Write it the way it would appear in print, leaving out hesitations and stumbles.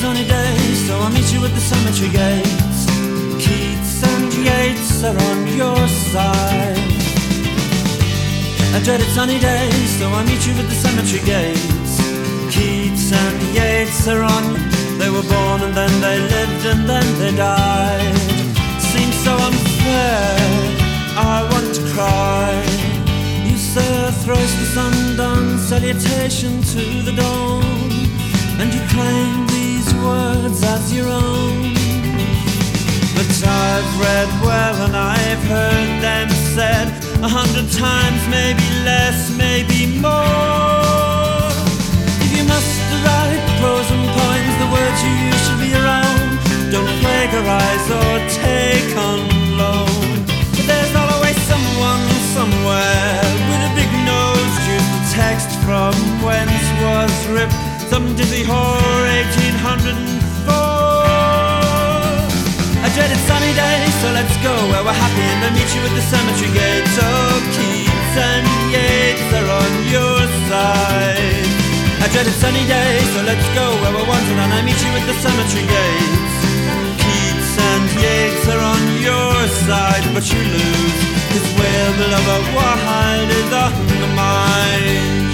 sunny day, so I'll meet you at the cemetery gates. Keats and Yeats are on your side. A dreaded sunny day, so I'll meet you at the cemetery gates. Keats and Yeats are on. They were born and then they lived and then they died. Seems so unfair, I want to cry. You say a thrice the sun-done salutation to the dawn, and you claim these words as your own. But I've read well and I've heard them said 100 times, maybe less, maybe more. If you must write pros and poems, the words you use should be your own. Don't plagiarize or take on loan. But there's always someone somewhere with a big nose, used the text from whence was ripped some dizzy whore 1804. A dreaded sunny day, so let's go where we're happy and I'll meet you at the cemetery gates. Oh, Keats and Yeats are on your side. A dreaded sunny day, so let's go where we're wanted and I'll meet you at the cemetery gates. Keats and Yeats are on your side, but you lose, 'cause we're the lover, wild is on the mind.